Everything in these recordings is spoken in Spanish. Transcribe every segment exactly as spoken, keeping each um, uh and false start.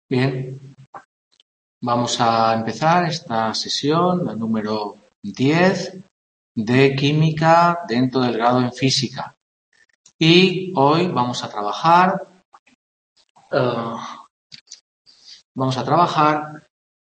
Bien, vamos a empezar esta sesión, la número diez de química dentro del grado en física. Y hoy vamos a trabajar, uh, vamos a trabajar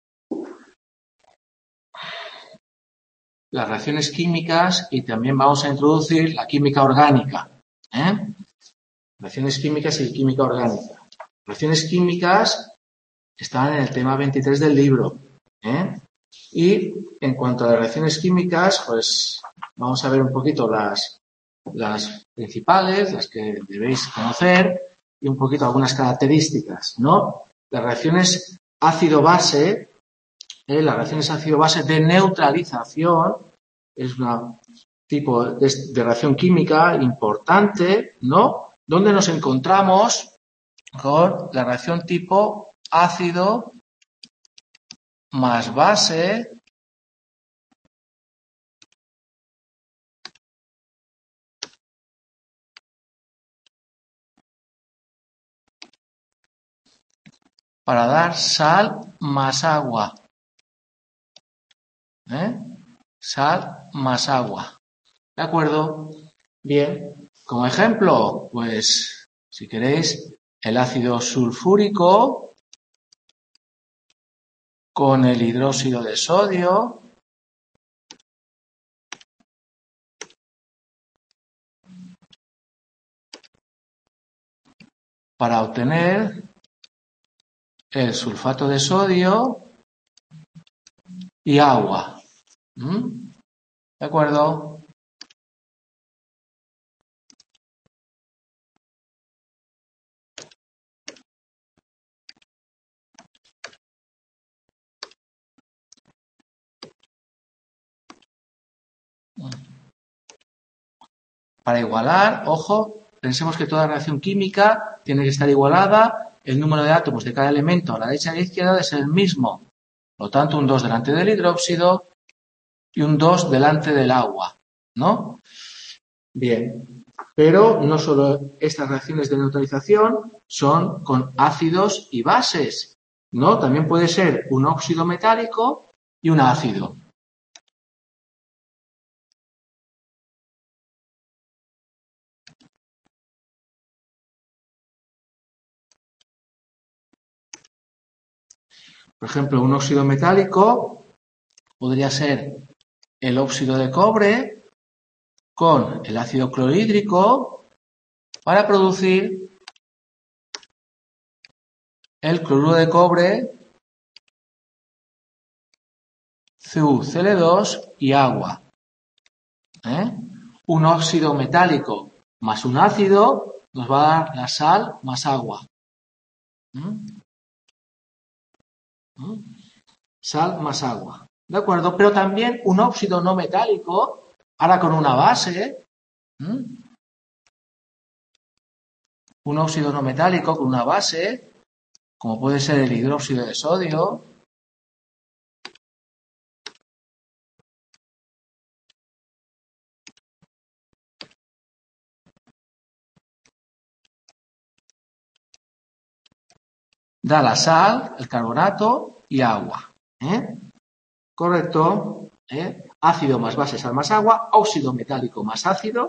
las reacciones químicas y también vamos a introducir la química orgánica. ¿eh? Reacciones químicas y química orgánica. Reacciones químicas están en el tema veintitrés del libro. ¿eh? Y en cuanto a las reacciones químicas, pues vamos a ver un poquito las, las principales, las que debéis conocer, y un poquito algunas características, ¿no? Las reacciones ácido-base, ¿eh? las reacciones ácido-base de neutralización, es un tipo de, de reacción química importante, ¿no? Donde nos encontramos con la reacción tipo ácido más base para dar sal más agua. ¿Eh? Sal más agua. ¿De acuerdo? Bien. Como ejemplo, pues, si queréis, el ácido sulfúrico con el hidróxido de sodio para obtener el sulfato de sodio y agua. ¿Mm? ¿De acuerdo? Para igualar, ojo, pensemos que toda reacción química tiene que estar igualada, el número de átomos de cada elemento a la derecha y a la izquierda debe ser el mismo. Por lo tanto, un dos delante del hidróxido y un dos delante del agua, ¿no? Bien, pero no solo estas reacciones de neutralización son con ácidos y bases, ¿no? También puede ser un óxido metálico y un ácido. Por ejemplo, un óxido metálico podría ser el óxido de cobre con el ácido clorhídrico para producir el cloruro de cobre, C u C l dos y agua. ¿Eh? Un óxido metálico más un ácido nos va a dar la sal más agua. ¿Mm? ¿Mm? Sal más agua. ¿De acuerdo? Pero también un óxido no metálico, ahora con una base, ¿Mm? un óxido no metálico con una base, como puede ser el hidróxido de sodio, da la sal, el carbonato y agua. ¿eh? Correcto. ¿eh? Ácido más base, sal más agua, óxido metálico más ácido,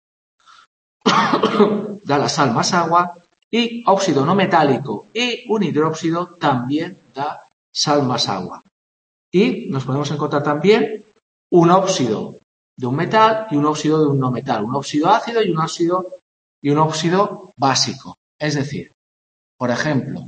da la sal más agua, y óxido no metálico y un hidróxido también da sal más agua. Y nos podemos encontrar también un óxido de un metal y un óxido de un no metal, un óxido ácido y un óxido, y un óxido básico. Es decir, por ejemplo,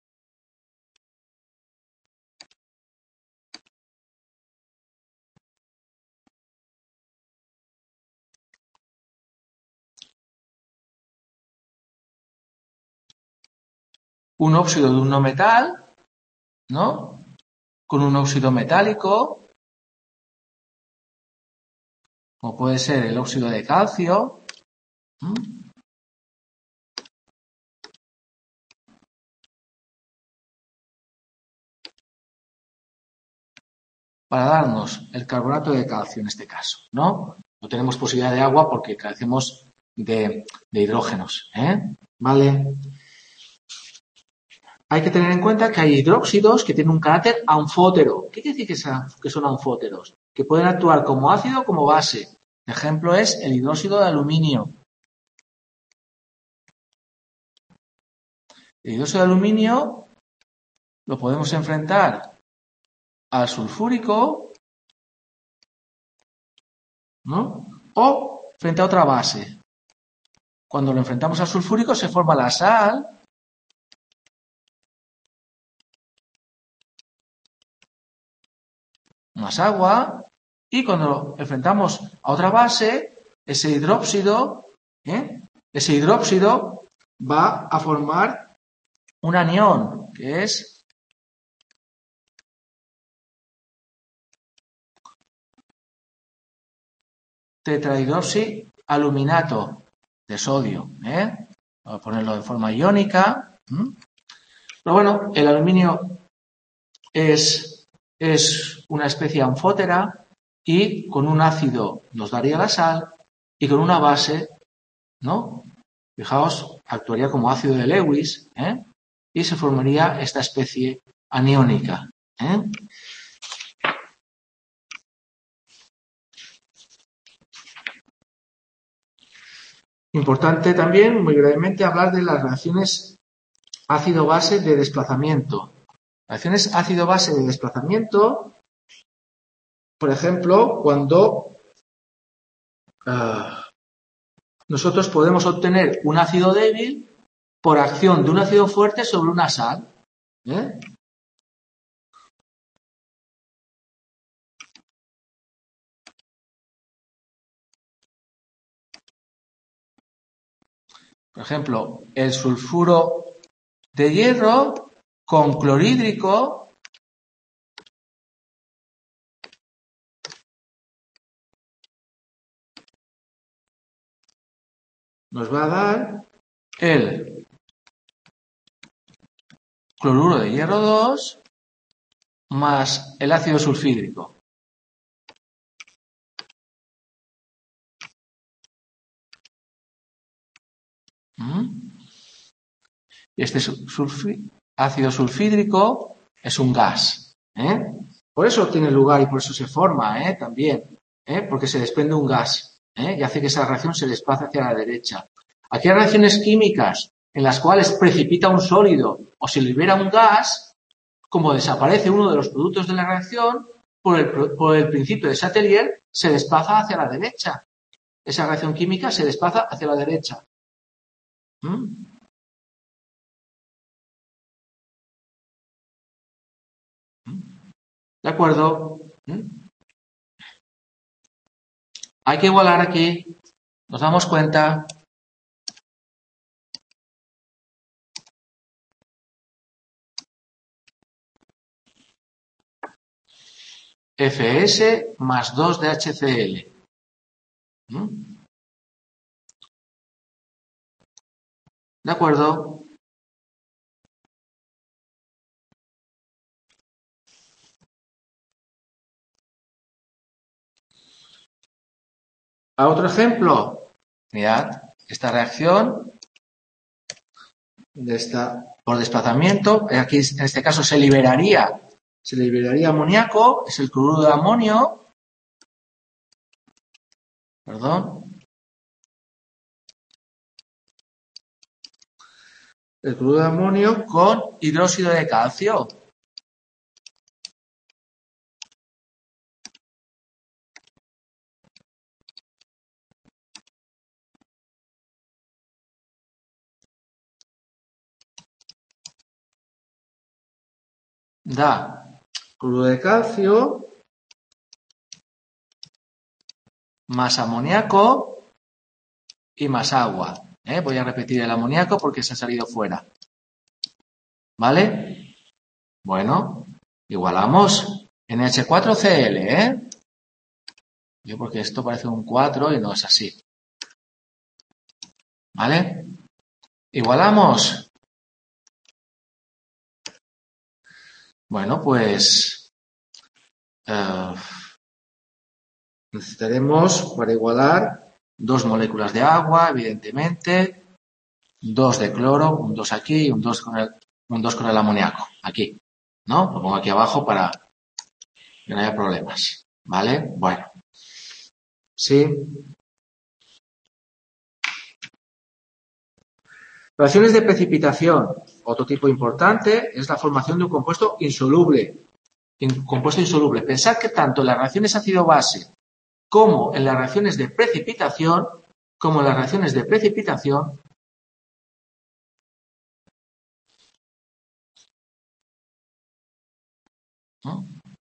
un óxido de un no metal, ¿no? Con un óxido metálico, como puede ser el óxido de calcio, ¿Mm? para darnos el carbonato de calcio en este caso, ¿no? No tenemos posibilidad de agua porque carecemos de, de hidrógenos, ¿eh? ¿Vale? hay que tener en cuenta que hay hidróxidos que tienen un carácter anfótero. ¿Qué quiere decir que son, que son anfóteros? Que pueden actuar como ácido o como base. El ejemplo es el hidróxido de aluminio. El hidróxido de aluminio lo podemos enfrentar al sulfúrico, ¿no? O frente a otra base. Cuando lo enfrentamos al sulfúrico se forma la sal, más agua, y cuando lo enfrentamos a otra base, ese hidróxido, ¿eh? ese hidróxido va a formar un anión, que es tetrahidroxialuminato de sodio, ¿eh? Vamos a ponerlo de forma iónica. ¿Mm? Pero bueno, el aluminio es, es una especie anfótera y con un ácido nos daría la sal y con una base, ¿no? Fijaos, actuaría como ácido de Lewis, ¿eh? Y se formaría esta especie aniónica, ¿eh? Importante también, muy brevemente, hablar de las reacciones ácido-base de desplazamiento. Reacciones ácido-base de desplazamiento, por ejemplo, cuando uh, nosotros podemos obtener un ácido débil por acción de un ácido fuerte sobre una sal, ¿eh? Por ejemplo, el sulfuro de hierro con clorhídrico nos va a dar el cloruro de hierro dos más el ácido sulfídrico. ¿Mm? Este sulfi- ácido sulfídrico es un gas, ¿eh? Por eso tiene lugar y por eso se forma, ¿eh? También, ¿eh? Porque se desprende un gas, ¿eh? Y hace que esa reacción se desplace hacia la derecha. Aquí hay reacciones químicas en las cuales precipita un sólido o se libera un gas, como desaparece uno de los productos de la reacción, por el, por el principio de Chatelier se desplaza hacia la derecha. Esa reacción química se desplaza hacia la derecha. ¿Mm? ¿De acuerdo? ¿Mm? Hay que igualar aquí. Nos damos cuenta. F S más dos de H C L. ¿Mm? ¿De acuerdo? ¿A otro ejemplo? Mirad, esta reacción de esta, por desplazamiento, aquí en este caso se liberaría, se liberaría amoníaco, es el cloruro de amonio, perdón, el cloruro de amonio con hidróxido de calcio. Da cloruro de calcio más amoníaco y más agua. ¿Eh? Voy a repetir el amoníaco porque se ha salido fuera. ¿Vale? Bueno, igualamos N H cuatro C L, ¿eh? Yo porque esto parece un cuatro y no es así. ¿Vale? Igualamos. Bueno, pues uh, necesitaremos para igualar dos moléculas de agua, evidentemente, dos de cloro, un dos aquí y un dos con el un dos con el amoníaco, aquí, ¿no? Lo pongo aquí abajo para que no haya problemas, ¿vale? Bueno, sí. Reacciones de precipitación. Otro tipo importante es la formación de un compuesto insoluble. Un compuesto insoluble. Pensad que tanto en las reacciones ácido-base como en las reacciones de precipitación, como en las reacciones de precipitación, ¿no?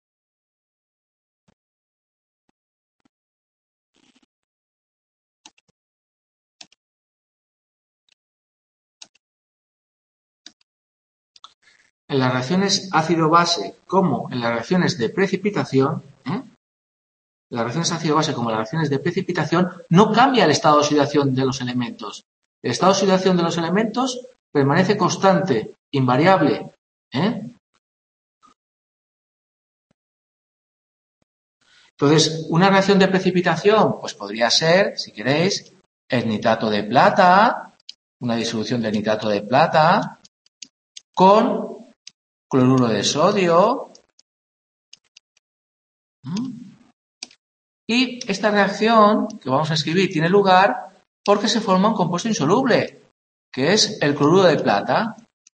En las reacciones ácido-base como en las reacciones de precipitación, ¿eh? las reacciones ácido-base como las reacciones de precipitación, no cambia el estado de oxidación de los elementos. El estado de oxidación de los elementos permanece constante, invariable. ¿eh? Entonces, una reacción de precipitación, pues podría ser, si queréis, el nitrato de plata, una disolución de nitrato de plata con cloruro de sodio. Y esta reacción que vamos a escribir tiene lugar porque se forma un compuesto insoluble, que es el cloruro de plata.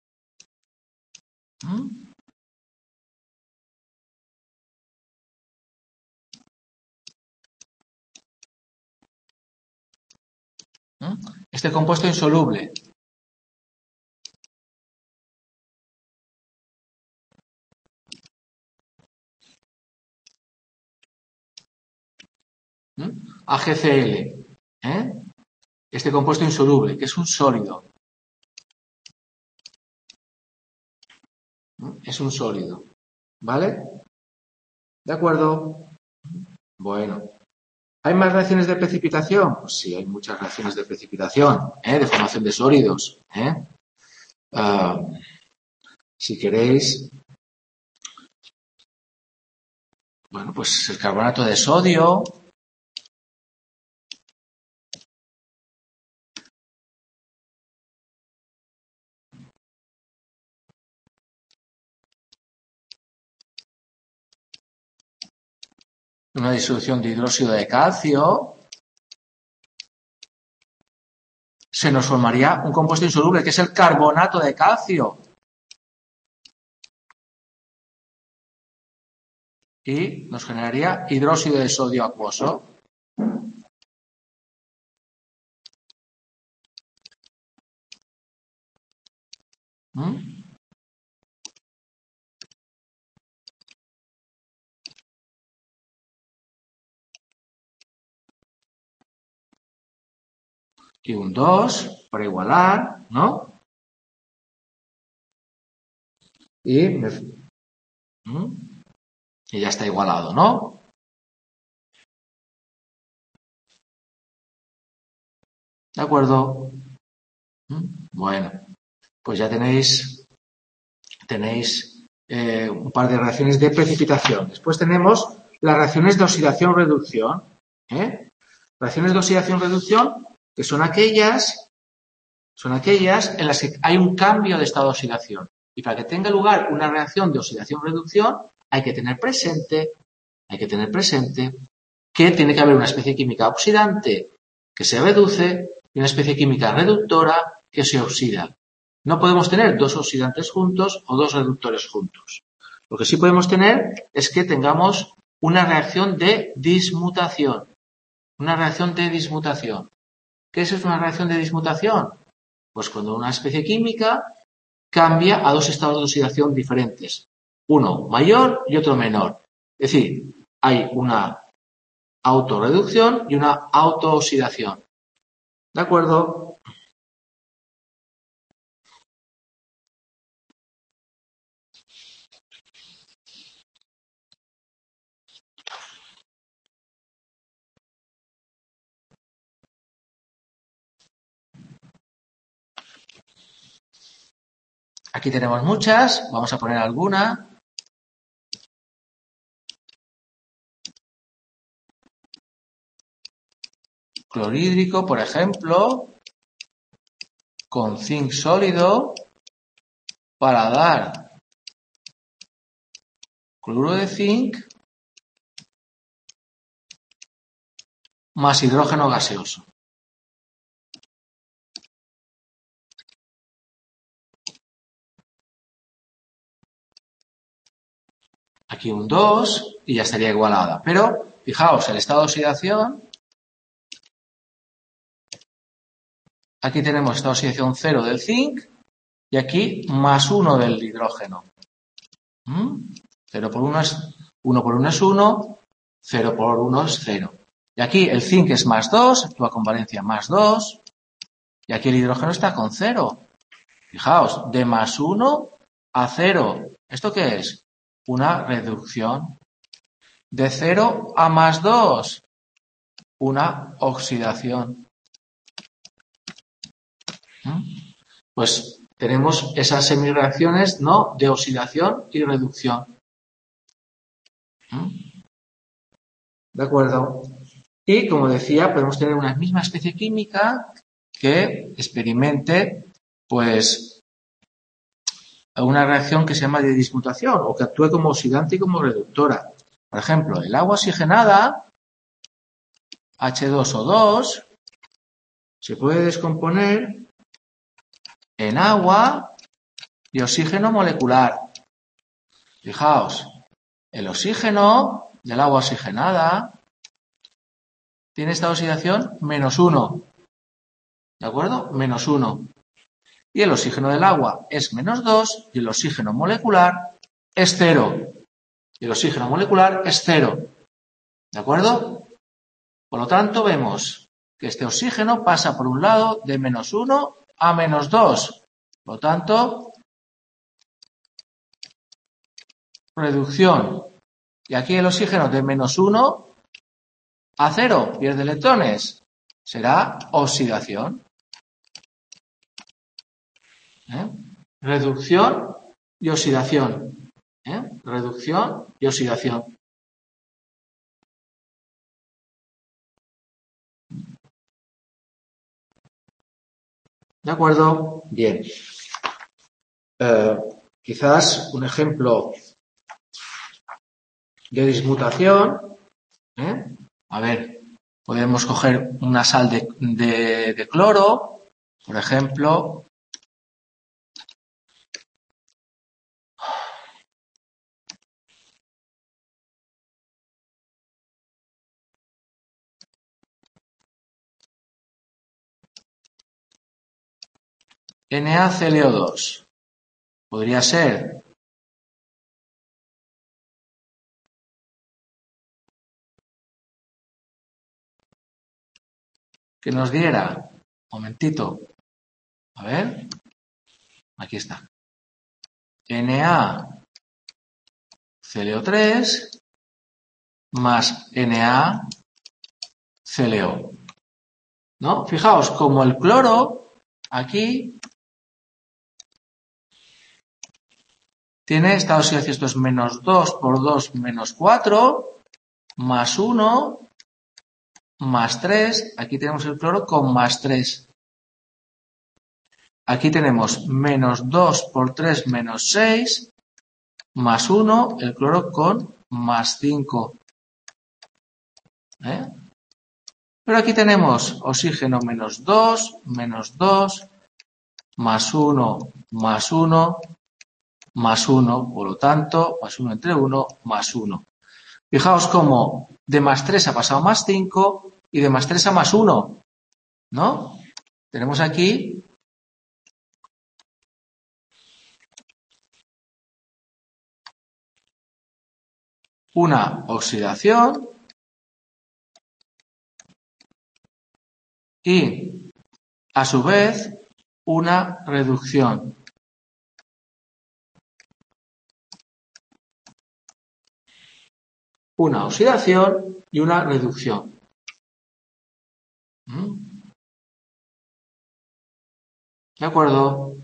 Este compuesto insoluble. A G C L. ¿eh? Este compuesto insoluble, que es un sólido. Es un sólido. ¿Vale? ¿De acuerdo? Bueno. ¿Hay más reacciones de precipitación? Pues sí, hay muchas reacciones de precipitación, ¿eh? De formación de sólidos. ¿eh? Uh, si queréis, bueno, pues el carbonato de sodio. Una disolución de hidróxido de calcio. Se nos formaría un compuesto insoluble, que es el carbonato de calcio. Y nos generaría hidróxido de sodio acuoso. ¿Mm? Y un dos para igualar, ¿no? Y, me... ¿Mm? y ya está igualado, ¿no? ¿De acuerdo? ¿Mm? Bueno, pues ya tenéis, tenéis eh, un par de reacciones de precipitación. Después tenemos las reacciones de oxidación-reducción. ¿eh? Reacciones de oxidación-reducción, que son aquellas, son aquellas en las que hay un cambio de estado de oxidación. Y para que tenga lugar una reacción de oxidación-reducción, hay que tener presente, hay que tener presente que tiene que haber una especie química oxidante que se reduce y una especie química reductora que se oxida. No podemos tener dos oxidantes juntos o dos reductores juntos. Lo que sí podemos tener es que tengamos una reacción de dismutación. Una reacción de dismutación. ¿Qué es una reacción de dismutación? Pues cuando una especie química cambia a dos estados de oxidación diferentes. Uno mayor y otro menor. Es decir, hay una autorreducción y una autooxidación. ¿De acuerdo? Aquí tenemos muchas, vamos a poner alguna. Clorhídrico, por ejemplo, con zinc sólido para dar cloruro de zinc más hidrógeno gaseoso. Aquí un dos y ya estaría igualada. Pero, fijaos, el estado de oxidación, aquí tenemos estado de oxidación cero del zinc y aquí más uno del hidrógeno. ¿Mm? cero por uno es uno por uno es uno, cero por uno es cero. Y aquí el zinc es más dos, actúa con valencia más dos, y aquí el hidrógeno está con cero. Fijaos, de más uno a cero. ¿Esto qué es? Una reducción. De cero a más dos, una oxidación. ¿Mm? Pues tenemos esas semireacciones, ¿no?, de oxidación y reducción. ¿Mm? ¿De acuerdo? Y, como decía, podemos tener una misma especie química que experimente, pues, una reacción que se llama de dismutación o que actúe como oxidante y como reductora. Por ejemplo, el agua oxigenada, hache dos o dos, se puede descomponer en agua y oxígeno molecular. Fijaos, el oxígeno del agua oxigenada tiene esta oxidación menos uno. ¿De acuerdo? Menos uno. Y el oxígeno del agua es menos dos y el oxígeno molecular es cero. Y el oxígeno molecular es cero. ¿De acuerdo? Por lo tanto, vemos que este oxígeno pasa por un lado de menos uno a menos dos. Por lo tanto, reducción. Y aquí el oxígeno de menos uno a cero, pierde electrones. Será oxidación. ¿Eh? Reducción y oxidación. ¿Eh? Reducción y oxidación. ¿De acuerdo? Bien. Eh, quizás un ejemplo de dismutación. ¿Eh? A ver, podemos coger una sal de, de, de cloro, por ejemplo. NaClO dos. Podría ser que nos diera, un momentito, a ver, aquí está, NaClO tres más NaClO. ¿No? Fijaos, como el cloro aquí tiene esta oxidación, esto es menos dos por dos menos cuatro, más uno, más tres, aquí tenemos el cloro con más tres. Aquí tenemos menos dos por tres menos seis, más uno, el cloro con más cinco. ¿Eh? Pero aquí tenemos oxígeno menos dos, menos dos, más uno, más uno, más uno, por lo tanto, más uno entre uno, más uno. Fijaos cómo de más tres ha pasado a más cinco y de más tres a más uno, ¿no? Tenemos aquí una oxidación y, a su vez, una reducción. Una oxidación y una reducción. ¿Mm? ¿De acuerdo?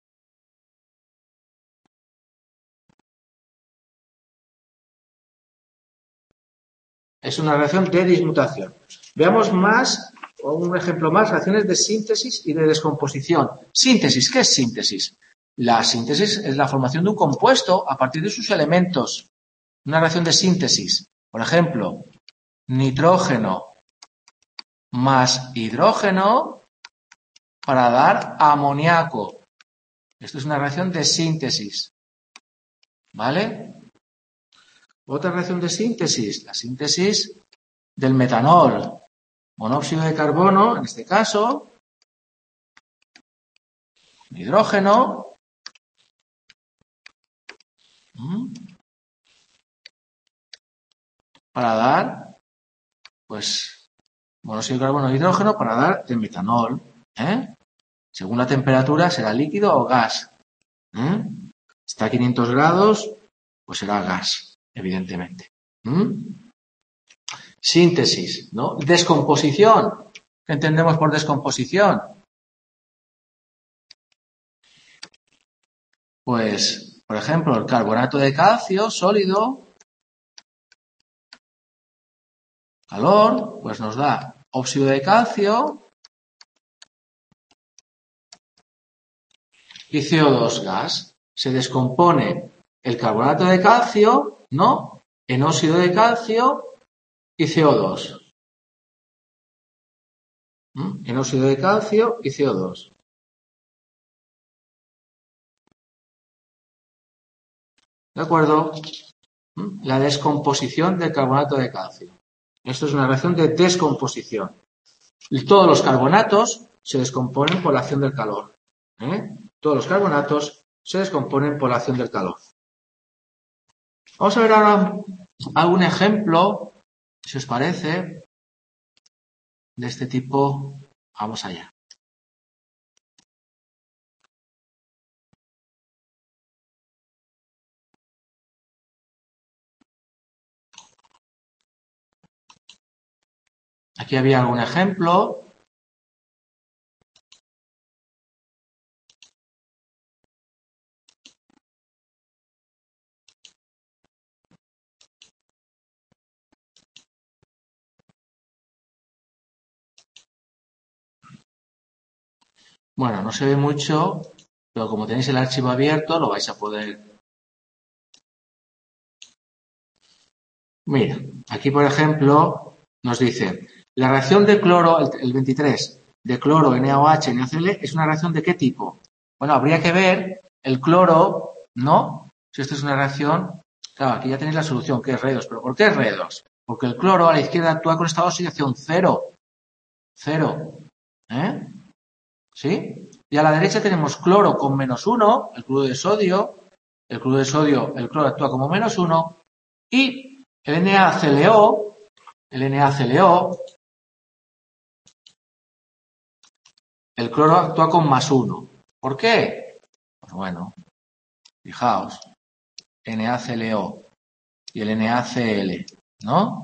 Es una reacción de dismutación. Veamos más, o un ejemplo más, reacciones de síntesis y de descomposición. Síntesis, ¿qué es síntesis? La síntesis es la formación de un compuesto a partir de sus elementos. Una reacción de síntesis. Por ejemplo, nitrógeno más hidrógeno para dar amoníaco. Esto es una reacción de síntesis. ¿Vale? Otra reacción de síntesis, la síntesis del metanol. Monóxido de carbono, en este caso, hidrógeno, para dar, pues, monóxido de carbono e hidrógeno para dar el metanol. ¿eh? Según la temperatura será líquido o gas. ¿eh? Está a quinientos grados, pues será gas, evidentemente. ¿Mm? Síntesis, ¿no? Descomposición. ¿Qué entendemos por descomposición? Pues, por ejemplo, el carbonato de calcio sólido, calor, pues nos da óxido de calcio y C O dos gas. Se descompone el carbonato de calcio, ¿no? En óxido de calcio y C O dos. ¿Mm? En óxido de calcio y C O dos. ¿De acuerdo? ¿Mm? La descomposición del carbonato de calcio. Esto es una reacción de descomposición. Y todos los carbonatos se descomponen por la acción del calor. ¿eh? Todos los carbonatos se descomponen por la acción del calor. Vamos a ver ahora algún ejemplo, si os parece, de este tipo. Vamos allá. Aquí había algún ejemplo. Bueno, no se ve mucho, pero como tenéis el archivo abierto, lo vais a poder. Mira, aquí por ejemplo nos dice, la reacción de cloro, el veintitrés, de cloro N A O H N A C L es una reacción ¿de qué tipo? Bueno, habría que ver el cloro, ¿no? Si esta es una reacción, claro, aquí ya tenéis la solución, que es redox. ¿Pero por qué redox? Porque el cloro a la izquierda actúa con estado de oxidación cero. Cero. ¿Eh? ¿Sí? Y a la derecha tenemos cloro con menos uno, el cloruro de sodio. El cloruro de sodio, el cloro actúa como menos uno. Y el N A C L O, el N A C L O, el cloro actúa con más uno. ¿Por qué? Pues bueno, fijaos, N A C L O y el N A C L, ¿no?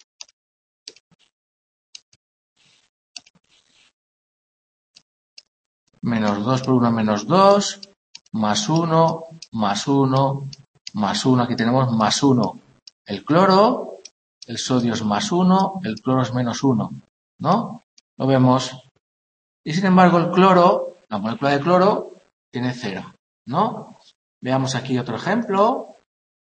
Menos dos por uno, menos dos, más uno, más uno, más uno. Aquí tenemos más uno. El cloro, el sodio es más uno, el cloro es menos uno, ¿no? Lo vemos. Y sin embargo el cloro, la molécula de cloro, tiene cero, ¿no? Veamos aquí otro ejemplo.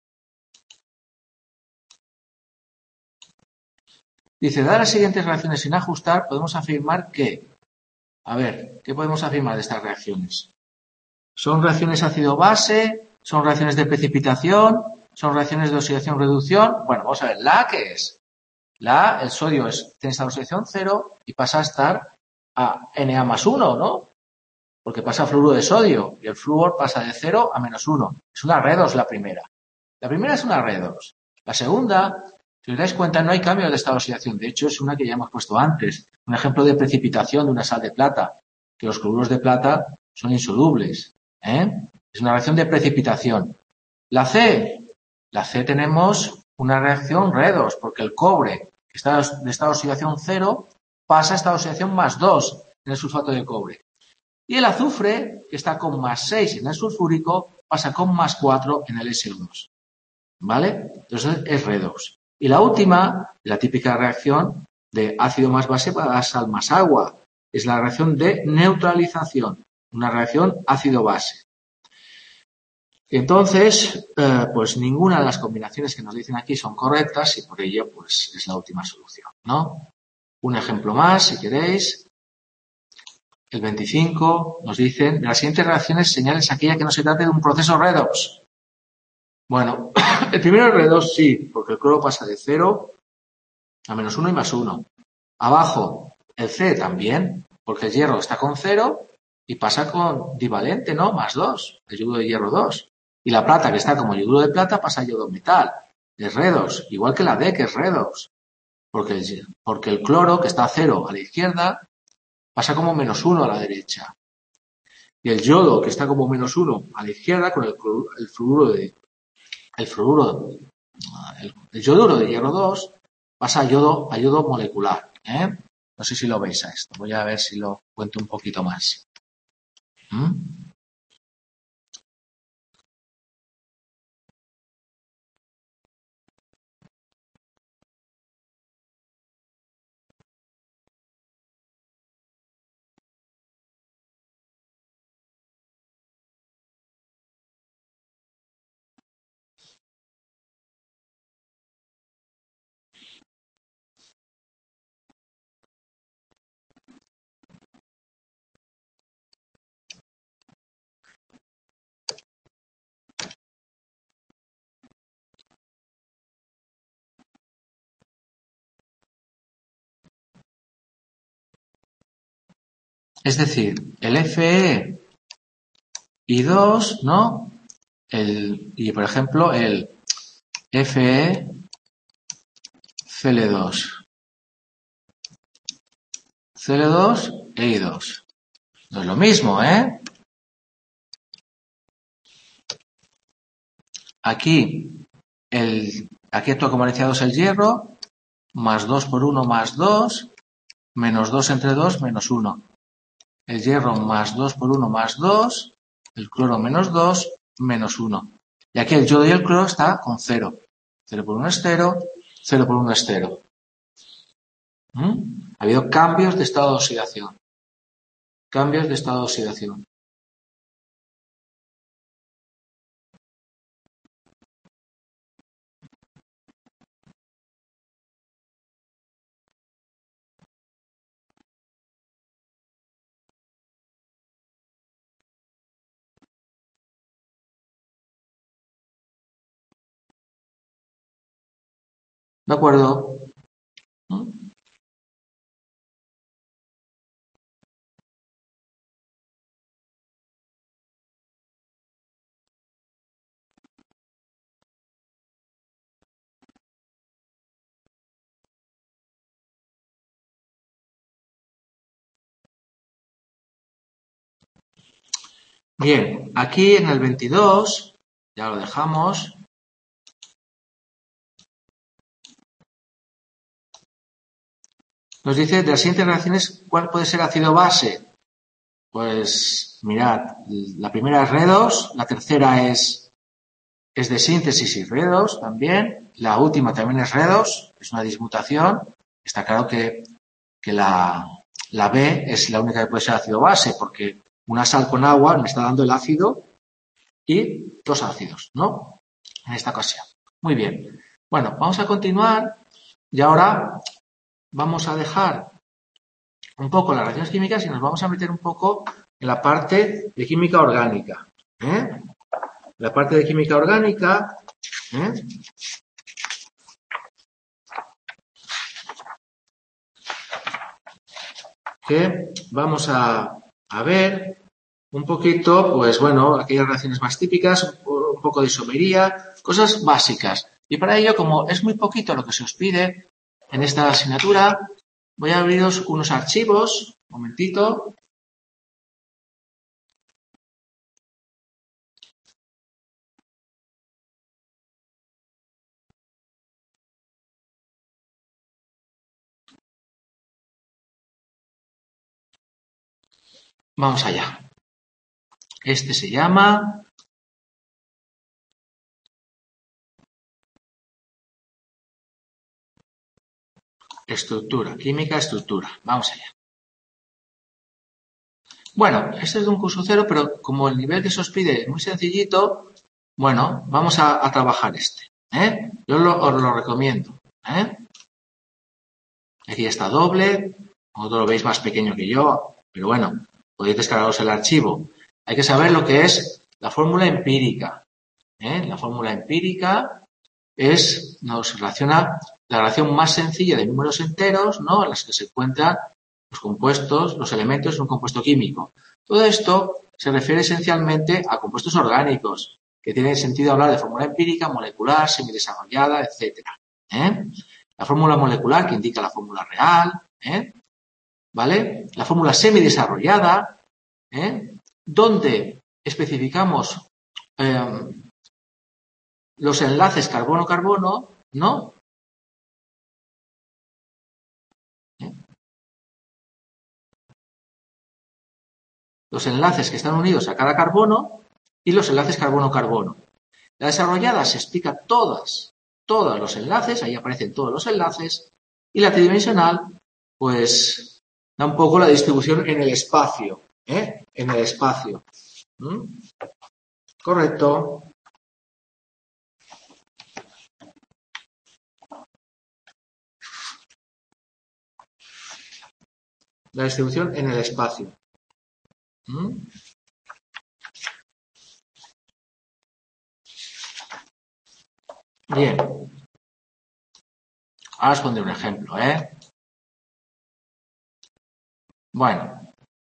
Dice, dadas las siguientes reacciones sin ajustar, podemos afirmar que, a ver, ¿qué podemos afirmar de estas reacciones? ¿Son reacciones ácido-base? ¿Son reacciones de precipitación? ¿Son reacciones de oxidación-reducción? Bueno, vamos a ver, ¿la A qué es? La A, el sodio es, tiene estado de oxidación cero y pasa a estar a Na más uno, ¿no? Porque pasa a fluoruro de sodio y el flúor pasa de cero a menos uno. Es una redox la primera. La primera es una redox. La segunda, si os dais cuenta, no hay cambio de estado de oxidación. De hecho, es una que ya hemos puesto antes. Un ejemplo de precipitación de una sal de plata, que los cloruros de plata son insolubles. ¿eh? Es una reacción de precipitación. La C, la C tenemos una reacción redox, porque el cobre, que está de estado de oxidación cero, pasa a estado de oxidación más dos en el sulfato de cobre. Y el azufre, que está con más seis en el sulfúrico, pasa con más cuatro en el S O dos. ¿Vale? Entonces es redox. Y la última, la típica reacción de ácido más base para dar sal más agua, es la reacción de neutralización, una reacción ácido-base. Entonces, eh, pues ninguna de las combinaciones que nos dicen aquí son correctas y por ello, pues es la última solución, ¿no? Un ejemplo más, si queréis. El veinticinco nos dicen, de las siguientes reacciones, señales aquella que no se trate de un proceso redox. Bueno, el primero es redox, sí, porque el cloro pasa de cero a menos uno y más uno. Abajo, el C también, porque el hierro está con cero y pasa con divalente, ¿no? Más dos, el yoduro de hierro dos. Y la plata, que está como yoduro de plata, pasa a yodo metal. Es redox, igual que la D, que es redox. Porque el, porque el cloro, que está a cero a la izquierda, pasa como menos uno a la derecha. Y el yodo, que está como menos uno a la izquierda, con el, el fluoruro de, el fluoruro, el, el yoduro de hierro dos, pasa a yodo, a yodo molecular, ¿eh? No sé si lo veis a esto. Voy a ver si lo cuento un poquito más. ¿Mm? Es decir, el Fe y dos, ¿no? El, y por ejemplo, el Fe C L dos. C L dos e I dos. No es lo mismo, ¿eh? Aquí, el, aquí actúa como aliciados el hierro, más dos por uno más dos, menos dos entre dos, menos uno. El hierro más dos por uno más dos, el cloro menos dos, menos uno. Y aquí el yodo y el cloro está con cero. cero por uno es cero, cero por uno es cero. ¿Mm? Ha habido cambios de estado de oxidación. Cambios de estado de oxidación. ¿De acuerdo? ¿Mm? Bien, aquí en el veintidós, ya lo dejamos. Nos dice, de las siguientes reacciones, ¿cuál puede ser ácido base? Pues, mirad, la primera es redox, la tercera es, es de síntesis y redox también, la última también es redox, es una dismutación. Está claro que, que la, la B es la única que puede ser ácido base, porque una sal con agua me está dando el ácido y dos ácidos, ¿no? En esta ocasión. Muy bien. Bueno, vamos a continuar y ahora vamos a dejar un poco las reacciones químicas y nos vamos a meter un poco en la parte de química orgánica. ¿eh? La parte de química orgánica, ¿eh? que vamos a, a ver un poquito, pues bueno, aquellas reacciones más típicas, un poco de isomería, cosas básicas. Y para ello, como es muy poquito lo que se os pide en esta asignatura, voy a abriros unos archivos, un momentito. Vamos allá. Este se llama estructura, química, estructura. Vamos allá. Bueno, este es de un curso cero, pero como el nivel que se os pide es muy sencillito, Bueno, vamos a, a trabajar este. ¿eh? Yo lo, os lo recomiendo. ¿eh? Aquí está doble. Vosotros lo veis más pequeño que yo, pero bueno, podéis descargaros el archivo. Hay que saber lo que es la fórmula empírica. ¿eh? La fórmula empírica es, nos relaciona la relación más sencilla de números enteros, ¿no? En las que se encuentran los compuestos, los elementos de un compuesto químico. Todo esto se refiere esencialmente a compuestos orgánicos, que tiene sentido hablar de fórmula empírica, molecular, semidesarrollada, etcétera. ¿eh? La fórmula molecular que indica la fórmula real, ¿eh? ¿vale? La fórmula semidesarrollada, ¿eh? donde especificamos eh, los enlaces carbono-carbono, ¿no? ¿Eh? Los enlaces que están unidos a cada carbono y los enlaces carbono-carbono. La desarrollada se explica todas, todos los enlaces, ahí aparecen todos los enlaces, y la tridimensional, pues, da un poco la distribución en el espacio, ¿eh? En el espacio. ¿Mm? Correcto. La distribución en el espacio. ¿Mm? Bien. Ahora os pondré un ejemplo, ¿eh? Bueno.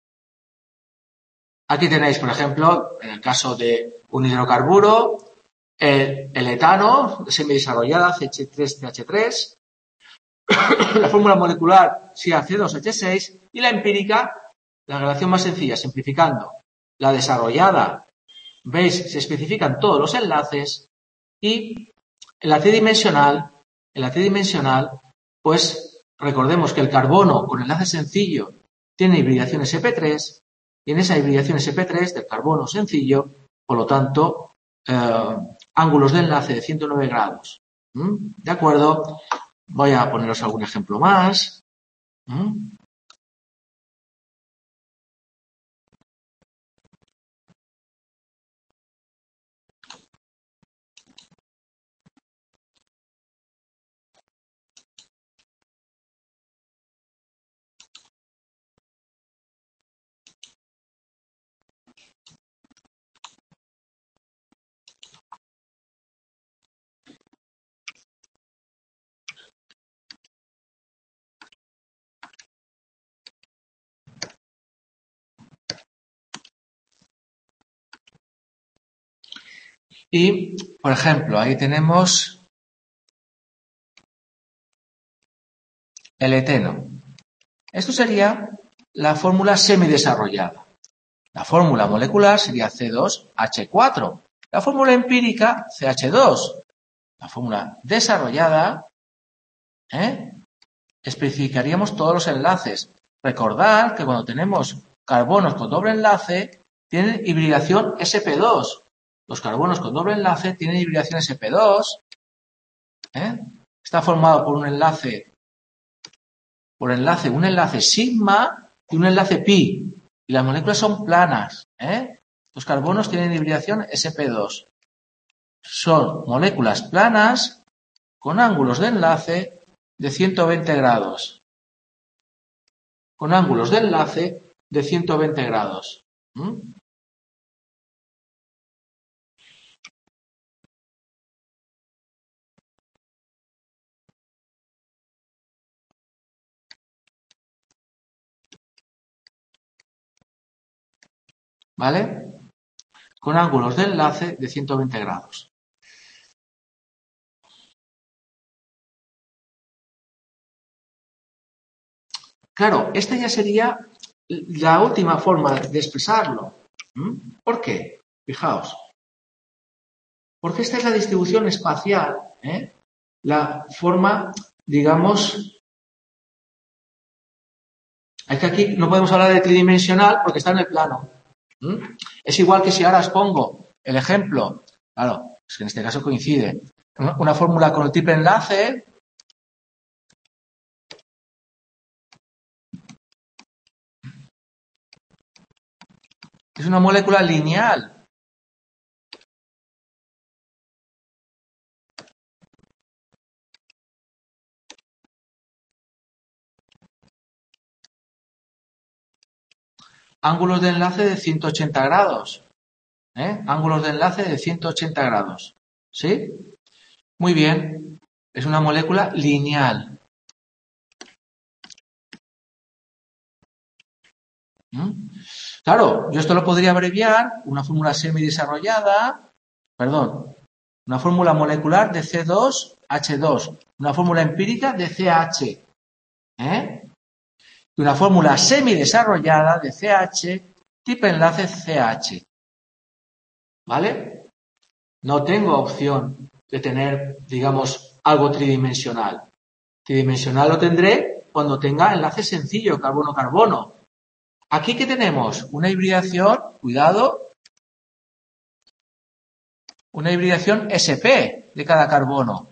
Aquí tenéis, por ejemplo, en el caso de un hidrocarburo, el, el etano, semidesarrollada, C H tres C H tres, la fórmula molecular C A C dos H seis y la empírica, la relación más sencilla, simplificando. La desarrollada, veis, se especifican todos los enlaces y en la tridimensional, en la tridimensional, pues recordemos que el carbono con enlace sencillo tiene hibridación S P tres y en esa hibridación S P tres del carbono sencillo, por lo tanto, eh, ángulos de enlace de ciento nueve grados. ¿Mm? ¿De acuerdo? Voy a poneros algún ejemplo más. ¿Mm? Y, por ejemplo, ahí tenemos el eteno. Esto sería la fórmula semidesarrollada. La fórmula molecular sería C dos H cuatro. La fórmula empírica C H dos. La fórmula desarrollada, ¿eh? especificaríamos todos los enlaces. Recordad que cuando tenemos carbonos con doble enlace, tienen hibridación S P dos. Los carbonos con doble enlace tienen hibridación S P dos. ¿eh? Está formado por un enlace, por enlace, un enlace sigma y un enlace pi. Y las moléculas son planas. ¿eh? Los carbonos tienen hibridación S P dos. Son moléculas planas con ángulos de enlace de ciento veinte grados. Con ángulos de enlace de ciento veinte grados. ¿Mm? ¿Vale? Con ángulos de enlace de ciento veinte grados. Claro, esta ya sería la última forma de expresarlo. ¿Mm? ¿Por qué? Fijaos. Porque esta es la distribución espacial, ¿eh? La forma, digamos, es que aquí no podemos hablar de tridimensional porque está en el plano. ¿Mm? Es igual que si ahora os pongo el ejemplo, claro, es que en este caso coincide, una, una fórmula con el triple enlace, es una molécula lineal. ángulos de enlace de ciento ochenta grados. ¿Eh? Ángulos de enlace de ciento ochenta grados. ¿Sí? Muy bien. Es una molécula lineal. ¿Mm? Claro, yo esto lo podría abreviar, una fórmula semidesarrollada, perdón, una fórmula molecular de C dos H dos, una fórmula empírica de C H, ¿eh? Y una fórmula semidesarrollada de C H, tipo enlace C H. ¿Vale? No tengo opción de tener, digamos, algo tridimensional. Tridimensional lo tendré cuando tenga enlace sencillo, carbono-carbono. Aquí, ¿qué tenemos? Una hibridación, cuidado, una hibridación S P de cada carbono.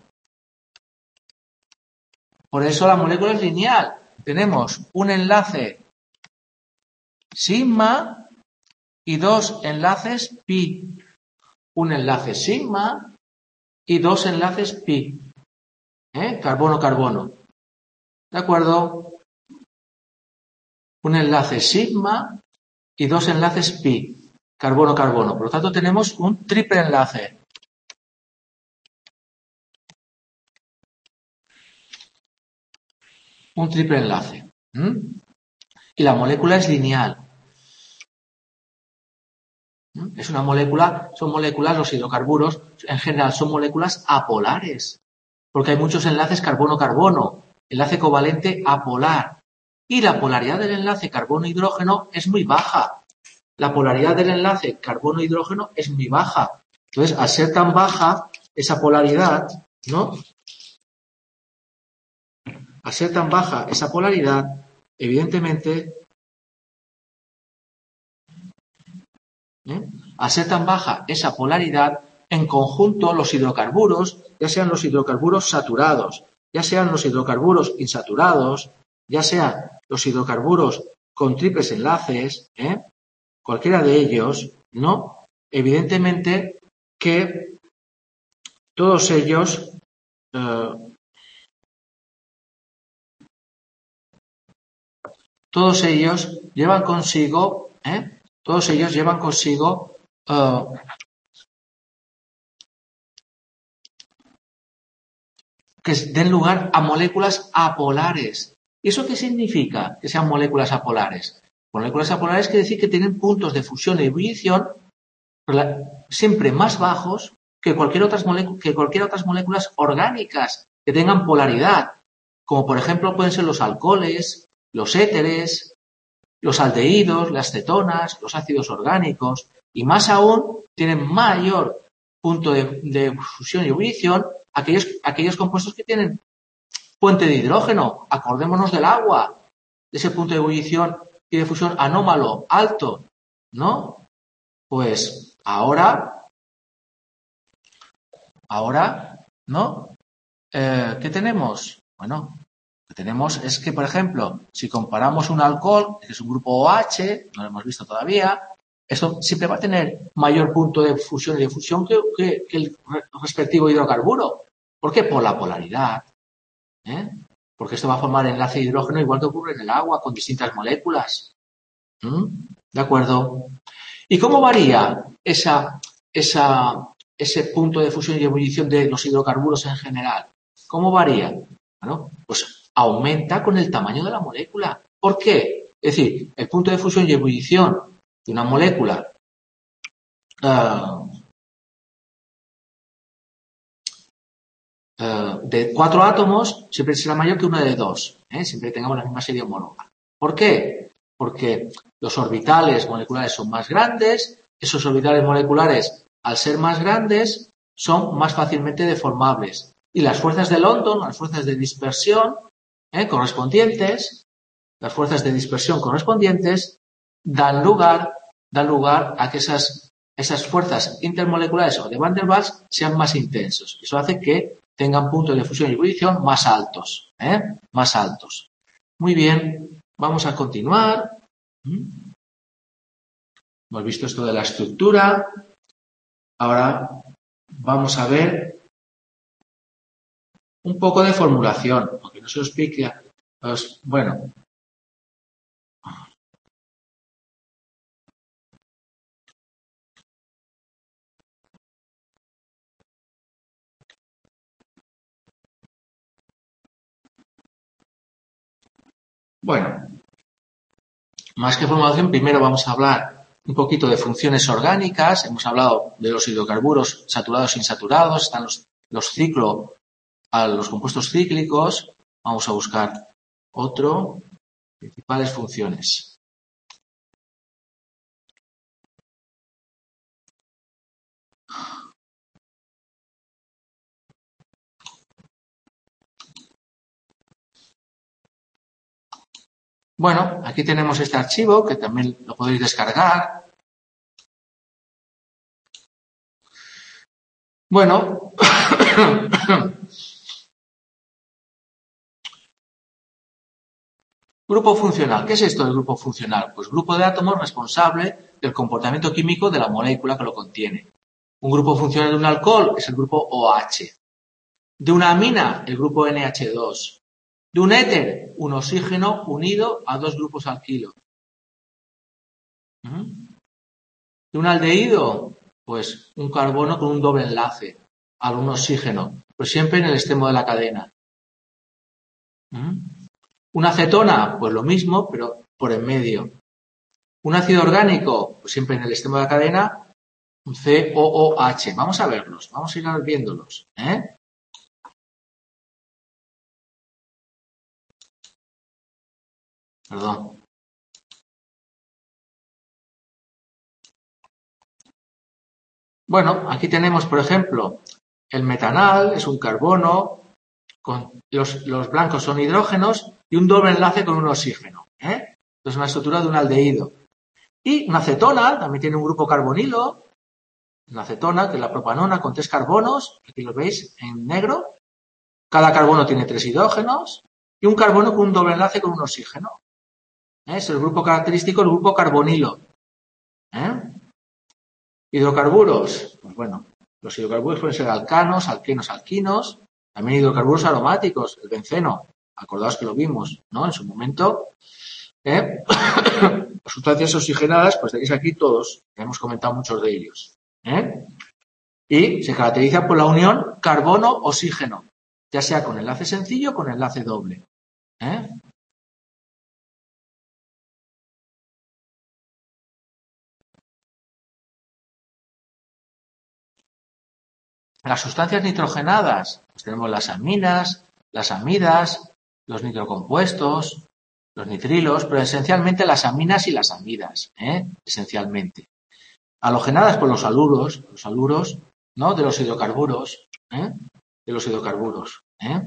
Por eso la molécula es lineal. Tenemos un enlace sigma y dos enlaces pi. Un enlace sigma y dos enlaces pi. ¿Eh? Carbono-carbono. ¿De acuerdo? Un enlace sigma y dos enlaces pi. Carbono-carbono. Por lo tanto, tenemos un triple enlace. Un triple enlace. ¿Mm? Y la molécula es lineal. ¿Mm? Es una molécula, son moléculas, los hidrocarburos, en general son moléculas apolares. Porque hay muchos enlaces carbono-carbono. Enlace covalente apolar. Y la polaridad del enlace carbono-hidrógeno es muy baja. La polaridad del enlace carbono-hidrógeno es muy baja. Entonces, al ser tan baja esa polaridad, ¿no? Al ser tan baja esa polaridad, evidentemente, ¿eh? Al ser tan baja esa polaridad, en conjunto los hidrocarburos, ya sean los hidrocarburos saturados, ya sean los hidrocarburos insaturados, ya sean los hidrocarburos con triples enlaces, ¿eh? Cualquiera de ellos, ¿no? Evidentemente que todos ellos eh, todos ellos llevan consigo, ¿eh? Todos ellos llevan consigo eh, que den lugar a moléculas apolares. ¿Y eso qué significa? Que sean moléculas apolares. Moléculas apolares quiere decir que tienen puntos de fusión e ebullición siempre más bajos que cualquier, otras que cualquier otras moléculas orgánicas que tengan polaridad, como por ejemplo pueden ser los alcoholes, los éteres, los aldehídos, las cetonas, los ácidos orgánicos, y más aún tienen mayor punto de, de fusión y ebullición aquellos, aquellos compuestos que tienen fuente de hidrógeno. Acordémonos del agua, de ese punto de ebullición y de fusión anómalo, alto, ¿no? Pues ahora, ahora, ¿no? Eh, ¿Qué tenemos? Bueno, lo que tenemos es que, por ejemplo, si comparamos un alcohol, que es un grupo OH, no lo hemos visto todavía, esto siempre va a tener mayor punto de fusión y de fusión que, que, que el respectivo hidrocarburo. ¿Por qué? Por la polaridad. ¿Eh? Porque esto va a formar enlace de hidrógeno igual que ocurre en el agua con distintas moléculas. ¿Mm? ¿De acuerdo? ¿Y cómo varía esa, esa, ese punto de fusión y ebullición de los hidrocarburos en general? ¿Cómo varía? Bueno, pues aumenta con el tamaño de la molécula. ¿Por qué? Es decir, el punto de fusión y ebullición de una molécula uh, uh, de cuatro átomos siempre será mayor que uno de dos. ¿eh? Siempre tengamos la misma serie homóloga. ¿Por qué? Porque los orbitales moleculares son más grandes, esos orbitales moleculares, al ser más grandes, son más fácilmente deformables. Y las fuerzas de London, las fuerzas de dispersión ¿eh? correspondientes, las fuerzas de dispersión correspondientes, dan lugar, dan lugar a que esas, esas fuerzas intermoleculares o de Van der Waals sean más intensos. Eso hace que tengan puntos de fusión y ebullición más altos, ¿eh? más altos. Muy bien, vamos a continuar. Hemos visto esto de la estructura. Ahora vamos a ver un poco de formulación, aunque no se os explique. Pues, bueno, Bueno, más que formulación, primero vamos a hablar un poquito de funciones orgánicas. Hemos hablado de los hidrocarburos saturados e insaturados, están los, los ciclo, a los compuestos cíclicos. Vamos a buscar otro, principales funciones. Bueno, aquí tenemos este archivo que también lo podéis descargar. Bueno, grupo funcional. ¿Qué es esto del grupo funcional? Pues grupo de átomos responsable del comportamiento químico de la molécula que lo contiene. Un grupo funcional de un alcohol es el grupo O H. De una amina, el grupo N H dos. De un éter, un oxígeno unido a dos grupos alquilo. De un aldehído, pues un carbono con un doble enlace a un oxígeno, pero siempre en el extremo de la cadena. Una acetona, pues lo mismo, pero por en medio. Un ácido orgánico, pues siempre en el extremo de la cadena, un C O O H. Vamos a verlos, vamos a ir viéndolos, ¿eh? Perdón. Bueno, aquí tenemos, por ejemplo, el metanal, es un carbono, con los, los blancos son hidrógenos y un doble enlace con un oxígeno, ¿eh? Es una estructura de un aldehído. Y una acetona también tiene un grupo carbonilo, una acetona, que es la propanona, con tres carbonos, aquí lo veis en negro. Cada carbono tiene tres hidrógenos y un carbono con un doble enlace con un oxígeno. ¿Eh? Es el grupo característico, el grupo carbonilo. ¿Eh? Hidrocarburos. Pues bueno, los hidrocarburos pueden ser alcanos, alquenos, alquinos. También hidrocarburos aromáticos, el benceno. Acordaos que lo vimos, ¿no? En su momento. ¿Eh? Las sustancias oxigenadas, pues tenéis aquí todos. Ya hemos comentado muchos de ellos. ¿Eh? Y se caracteriza por la unión carbono-oxígeno, ya sea con enlace sencillo o con enlace doble. ¿Eh? Las sustancias nitrogenadas, pues tenemos las aminas, las amidas, los nitrocompuestos, los nitrilos, pero esencialmente las aminas y las amidas, ¿eh? Esencialmente. Halogenadas por los haluros, los haluros, ¿no? De los hidrocarburos, ¿eh? De los hidrocarburos, ¿eh?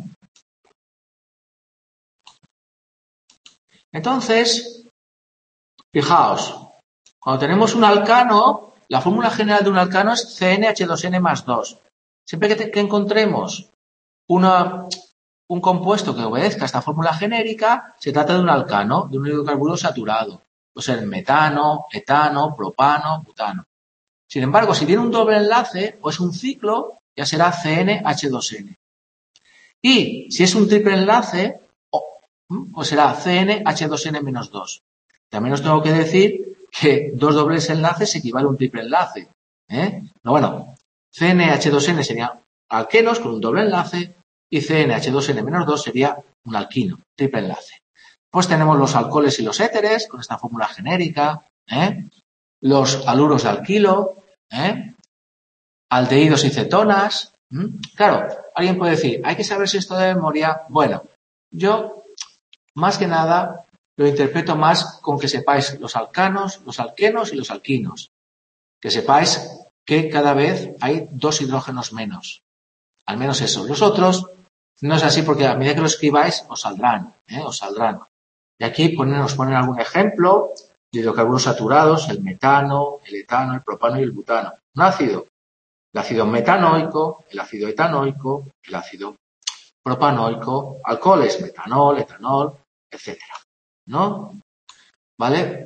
Entonces, fijaos, cuando tenemos un alcano, la fórmula general de un alcano es C N H dos N más dos. Siempre que, te, que encontremos una, un compuesto que obedezca a esta fórmula genérica, se trata de un alcano, de un hidrocarburo saturado. Puede ser metano, etano, propano, butano. Sin embargo, si tiene un doble enlace o es un ciclo, ya será C N H dos N. Y si es un triple enlace, pues será C N H dos N menos dos. También os tengo que decir que dos dobles enlaces equivale a un triple enlace. ¿Eh? No, bueno, C N H dos N sería alquenos con un doble enlace y C N H dos N menos dos sería un alquino, triple enlace. Pues tenemos los alcoholes y los éteres con esta fórmula genérica, ¿eh? Los haluros de alquilo, ¿eh? Aldehídos y cetonas. ¿Mm? Claro, alguien puede decir, hay que saber si esto de memoria. Bueno, yo más que nada lo interpreto más con que sepáis los alcanos, los alquenos y los alquinos. Que sepáis que cada vez hay dos hidrógenos menos. Al menos eso. Los otros no es así porque a medida que lo escribáis os saldrán, ¿eh? Os saldrán. Y aquí ponen, os ponen algún ejemplo de hidrocarburos saturados, el metano, el etano, el propano y el butano. Un ácido. El ácido metanoico, el ácido etanoico, el ácido propanoico, alcoholes, metanol, etanol, etcétera. ¿No? ¿Vale?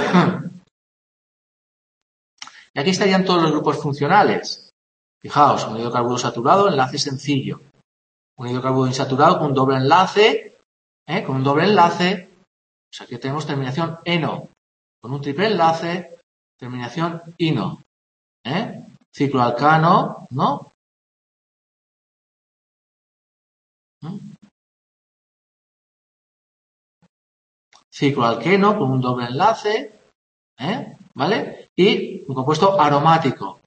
Y aquí estarían todos los grupos funcionales. Fijaos, un hidrocarburo saturado, enlace sencillo. Un hidrocarburo insaturado con un doble enlace, ¿eh? Con un doble enlace. Pues aquí tenemos terminación eno. Con un triple enlace, terminación ino. ¿Eh? Ciclo alcano, ¿no? ¿Mm? cicloalqueno con un doble enlace, ¿eh? ¿Vale? Y un compuesto aromático,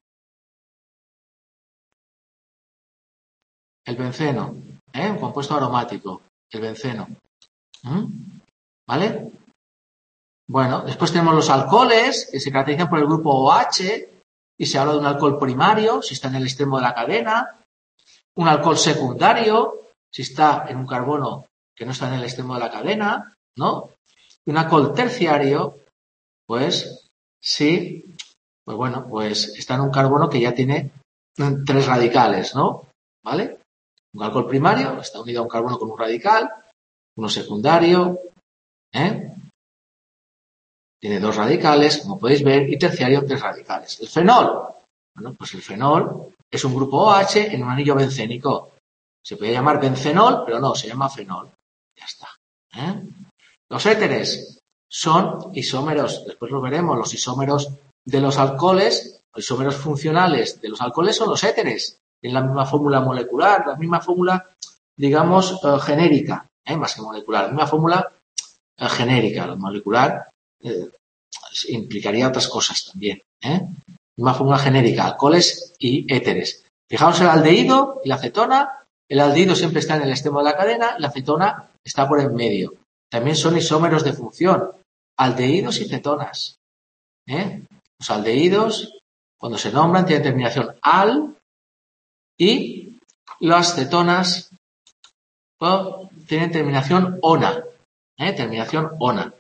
el benceno, ¿eh? Un compuesto aromático, el benceno. ¿Mm? ¿Vale? Bueno, después tenemos los alcoholes, que se caracterizan por el grupo OH, y se habla de un alcohol primario, si está en el extremo de la cadena, un alcohol secundario, si está en un carbono que no está en el extremo de la cadena, ¿no? Y un alcohol terciario, pues, sí, pues bueno, pues está en un carbono que ya tiene tres radicales, ¿no? ¿Vale? Un alcohol primario está unido a un carbono con un radical, uno secundario, ¿eh? Tiene dos radicales, como podéis ver, y terciario, tres radicales. El fenol. Bueno, pues el fenol es un grupo OH en un anillo bencénico. Se puede llamar bencenol, pero no, se llama fenol. Ya está. ¿Eh? Los éteres son isómeros. Después lo veremos. Los isómeros de los alcoholes, los isómeros funcionales de los alcoholes son los éteres. En la misma fórmula molecular, la misma fórmula, digamos, eh, genérica, ¿eh? Más que molecular. La misma fórmula eh, genérica, la molecular. Eh, implicaría otras cosas también, ¿eh? Una fórmula genérica, alcoholes y éteres. Fijaos el aldehído y la acetona. El aldehído siempre está en el extremo de la cadena y la acetona está por en medio. También son isómeros de función, aldehídos y cetonas, ¿eh? Los aldehídos, cuando se nombran, tienen terminación al, y las cetonas pues, tienen terminación ona, ¿eh? Terminación ona.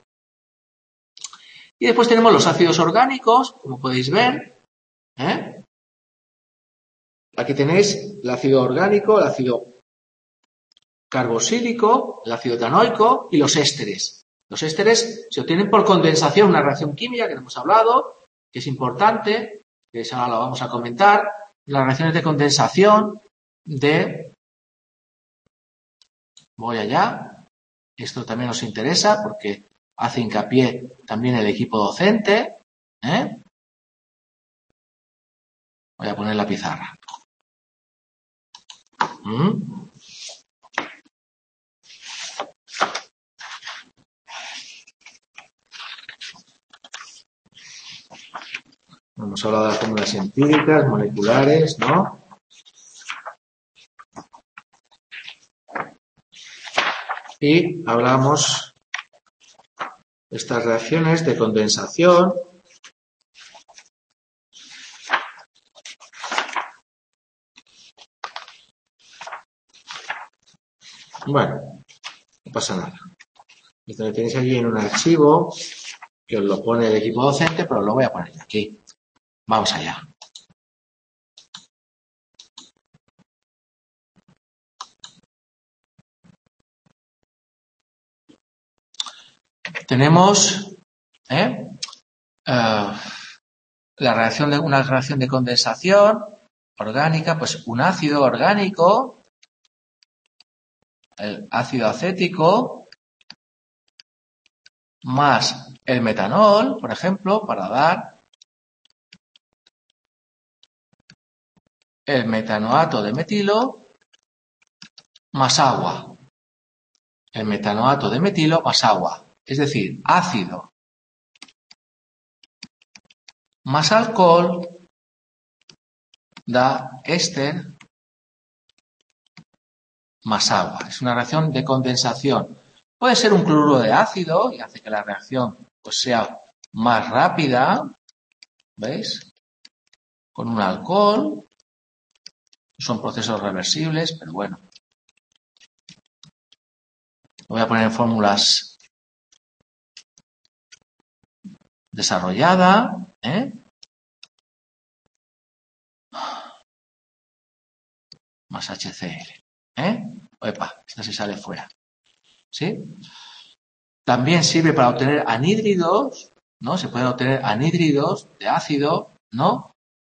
Y después tenemos los ácidos orgánicos, como podéis ver, ¿eh? Aquí tenéis el ácido orgánico, el ácido carboxílico, el ácido etanoico y los ésteres. Los ésteres se obtienen por condensación, una reacción química que hemos hablado, que es importante, que esa ahora lo vamos a comentar, las reacciones de condensación de... Voy allá. Esto también nos interesa porque hace hincapié también el equipo docente, ¿eh? Voy a poner la pizarra. ¿Mm? Hemos hablado de las fórmulas empíricas, moleculares, ¿no? Y hablamos de estas reacciones de condensación. Bueno, no pasa nada. Esto lo tenéis allí en un archivo que os lo pone el equipo docente, pero lo voy a poner aquí. Vamos allá. Tenemos ¿eh? Uh, la reacción de una reacción de condensación orgánica, pues un ácido orgánico, el ácido acético, más el metanol, por ejemplo, para dar el metanoato de metilo más agua. El metanoato de metilo más agua. Es decir, ácido más alcohol da éster más agua. Es una reacción de condensación. Puede ser un cloruro de ácido y hace que la reacción pues, sea más rápida. ¿Veis? Con un alcohol. Son procesos reversibles, pero bueno. Lo voy a poner en fórmulas desarrollada, ¿eh? Más HCl, ¿eh? Epa, esta se sale fuera, ¿sí? También sirve para obtener anhídridos, ¿no? Se pueden obtener anhídridos de ácido, ¿no?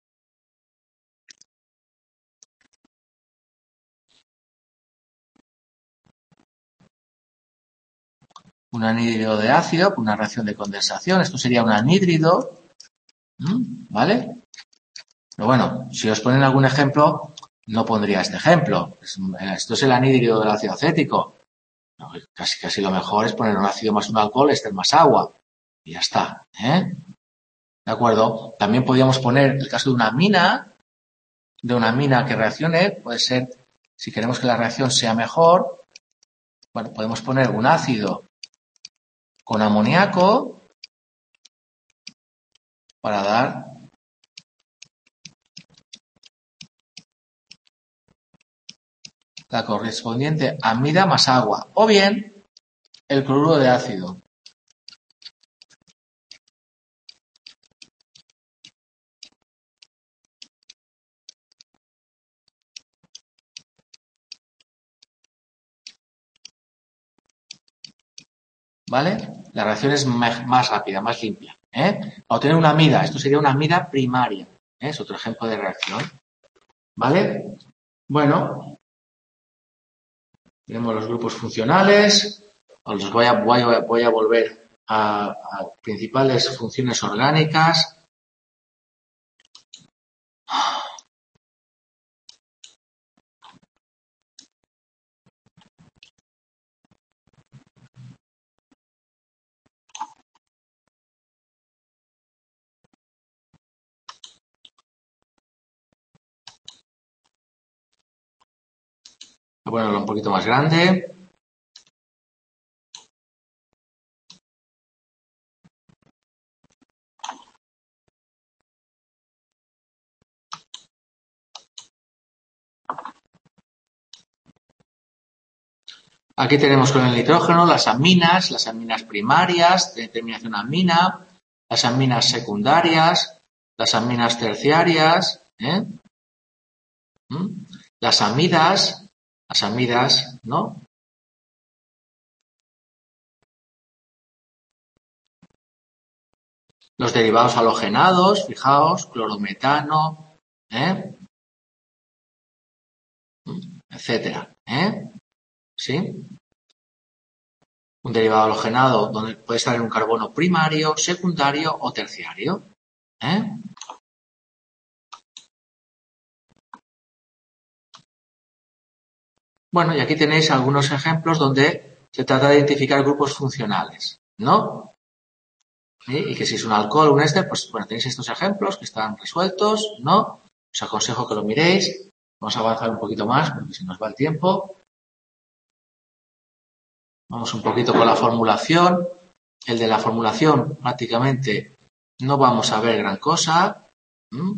Un anhídrido de ácido, una reacción de condensación, esto sería un anhídrido, ¿vale? Pero bueno, si os ponen algún ejemplo, no pondría este ejemplo. Esto es el anhídrido del ácido acético. Casi, casi lo mejor es poner un ácido más un alcohol, este más agua. Y ya está, ¿eh? ¿De acuerdo? También podríamos poner el caso de una amina, de una amina que reaccione, puede ser, si queremos que la reacción sea mejor, bueno, podemos poner un ácido con amoníaco para dar la correspondiente amida más agua, o bien el cloruro de ácido. ¿Vale? La reacción es más rápida, más limpia, ¿eh? O tener una amida, esto sería una amida primaria, ¿eh? Es otro ejemplo de reacción. ¿Vale? Bueno, tenemos los grupos funcionales, os voy a, voy a, voy a volver a, a principales funciones orgánicas. Voy a ponerlo un poquito más grande. Aquí tenemos con el nitrógeno las aminas, las aminas primarias de terminación amina, las aminas secundarias, las aminas terciarias, ¿eh? ¿Mm? Las amidas, las amidas, ¿no? Los derivados halogenados, fijaos, clorometano, ¿eh? Etcétera, ¿eh? ¿Sí? Un derivado halogenado donde puede estar en un carbono primario, secundario o terciario, ¿eh? Bueno, y aquí tenéis algunos ejemplos donde se trata de identificar grupos funcionales, ¿no? ¿Sí? Y que si es un alcohol o un éster, pues bueno, tenéis estos ejemplos que están resueltos, ¿no? Os aconsejo que lo miréis. Vamos a avanzar un poquito más porque si nos va el tiempo. Vamos un poquito con la formulación. El de la formulación prácticamente no vamos a ver gran cosa. ¿Mm?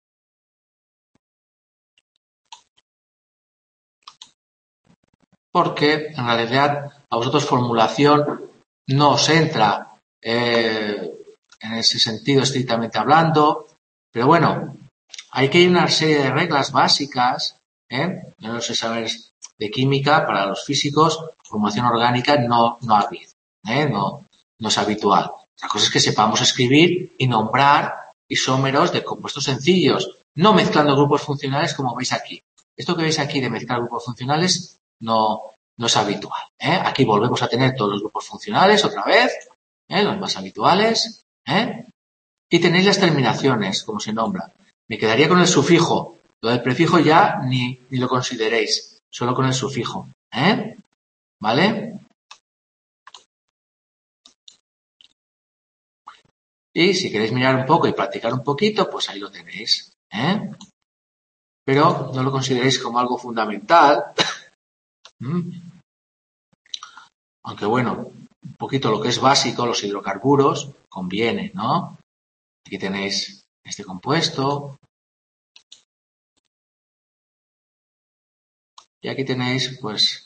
Porque en realidad a vosotros formulación no os entra eh, en ese sentido estrictamente hablando, pero bueno, hay que ir una serie de reglas básicas, ¿eh? No sé saber de química para los físicos, formulación orgánica no, no ha habido, ¿eh? no, no es habitual. La cosa es que sepamos escribir y nombrar isómeros de compuestos sencillos, no mezclando grupos funcionales como veis aquí. Esto que veis aquí de mezclar grupos funcionales no, no es habitual, ¿eh? Aquí volvemos a tener todos los grupos funcionales otra vez, ¿eh? Los más habituales, ¿eh? Y tenéis las terminaciones, como se nombra. Me quedaría con el sufijo. Lo del prefijo ya ni, ni lo consideréis, solo con el sufijo, ¿eh? ¿Vale? Y si queréis mirar un poco y practicar un poquito, pues ahí lo tenéis, ¿eh? Pero no lo consideréis como algo fundamental. Aunque bueno, un poquito lo que es básico, los hidrocarburos, conviene, ¿no? Aquí tenéis este compuesto. Y aquí tenéis, pues,